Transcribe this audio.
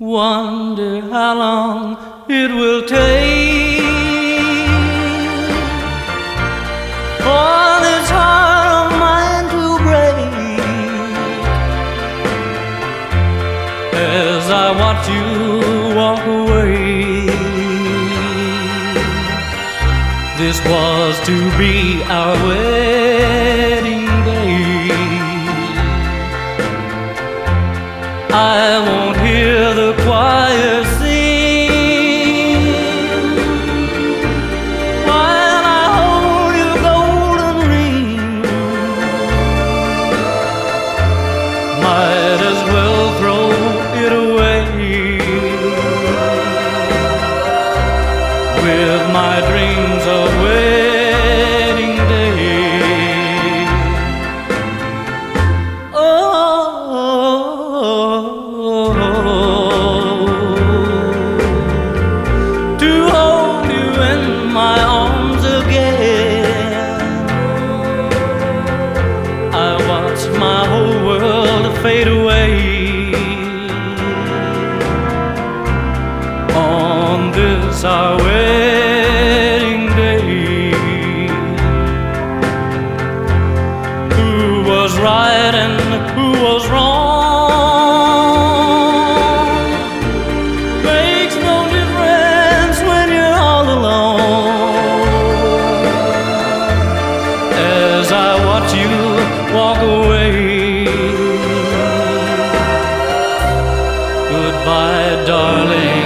Wonder how long it will take for this heart of mine to break as I watch you walk away. This was to be our wedding day. I won't hear the choir sing while I hold your golden ring. Might as well throw it away with my dreams of wedding day. To hold you in my arms again, I watch my whole world fade away on this our wedding day. Who was right and who was wrong makes no difference when you're all alone. As I watch you walk away, goodbye, darling.